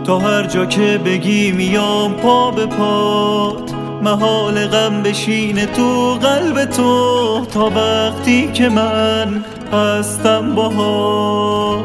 تا هر جا که بگی میام پا به پات، محال غم بشینه تو قلب تو تا وقتی که من هستم باهات.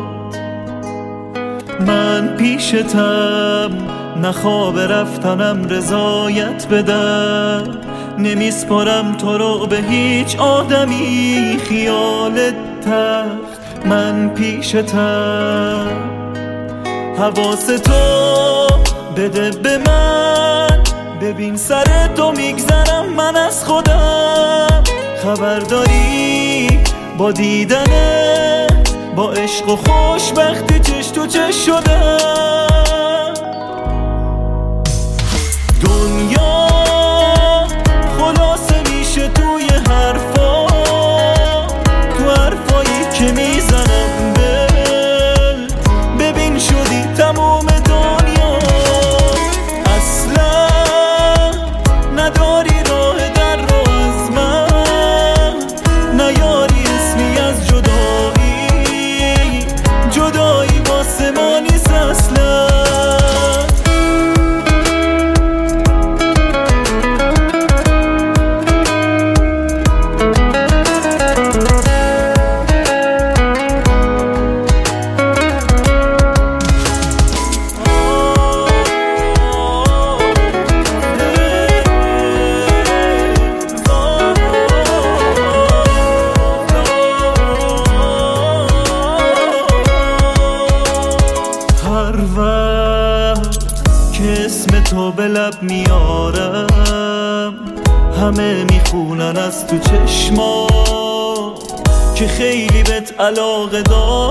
من پیشتم نه خواب رفتنم رضایت بدم، نمیسپارم تو رو به هیچ آدمی خیالت تخت. من پیشتم حواس تو بده به من، ببین سر تو میگذرم من از خودم. خبر داری با دیدنه با عشق و خوشبختی چش تو چش شدم. دنیا خلاصه میشه توی حرفا، تو حرفایی که میزنم دل. ببین شدی تموم دنیا، اصلا نداری راه در رو از من، نیاری اسمی از جدایی، جدایی واسه ما نیست اصلا. هر وقت که اسم تو به لب میارم، همه میخونن از تو چشما که خیلی بهت علاقه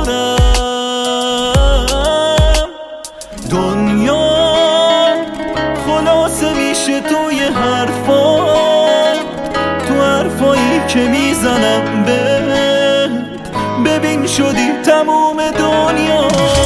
دارم. دنیا خلاصه میشه توی حرفا، تو حرفایی که میزنم ببین شدی تموم دنیا.